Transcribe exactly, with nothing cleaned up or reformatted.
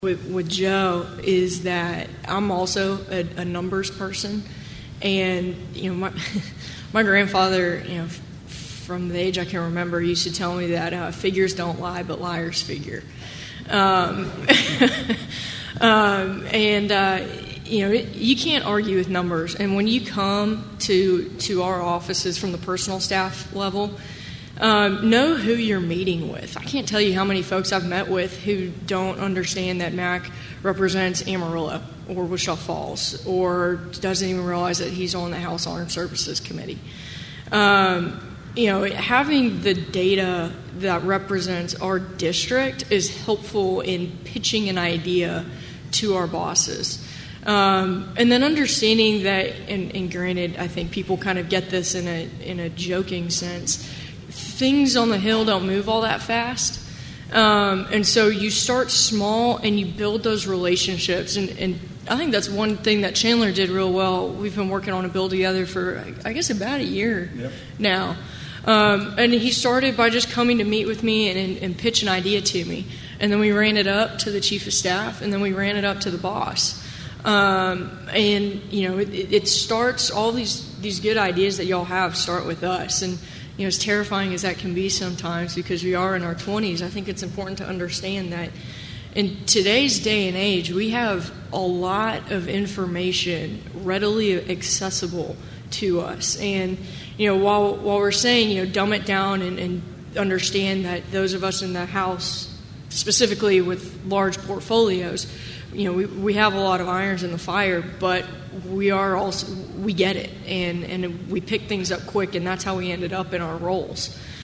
with, with Joe is that I'm also a, a numbers person, and you know my my grandfather, you know, f- from the age I can remember, used to tell me that uh, figures don't lie, but liars figure, um, um, and uh, you know it, you can't argue with numbers. And when you come to to our offices from the personal staff level, Um, know who you're meeting with. I can't tell you how many folks I've met with who don't understand that Mac represents Amarillo or Wichita Falls, or doesn't even realize that he's on the House Armed Services Committee. Um, you know, having the data that represents our district is helpful in pitching an idea to our bosses. Um, and then understanding that, and, and granted, I think people kind of get this in a in a joking sense, things on the Hill don't move all that fast. Um, and so you start small and you build those relationships. And, and I think that's one thing that Chandler did real well. We've been working on a bill together for, I guess, about a year yep. now. Um, and he started by just coming to meet with me and, and, and pitch an idea to me. And then we ran it up to the chief of staff, and then we ran it up to the boss. Um, and, you know, it, it starts, all these, these good ideas that y'all have start with us. And you know, as terrifying as that can be sometimes, because we are in our twenties, I think it's important to understand that in today's day and age, we have a lot of information readily accessible to us. And, you know, while while we're saying, you know, dumb it down and, and understand that those of us in the House, specifically with large portfolios, you know, we, we have a lot of irons in the fire, but we are also, we get it, and, and we pick things up quick, and that's how we ended up in our roles.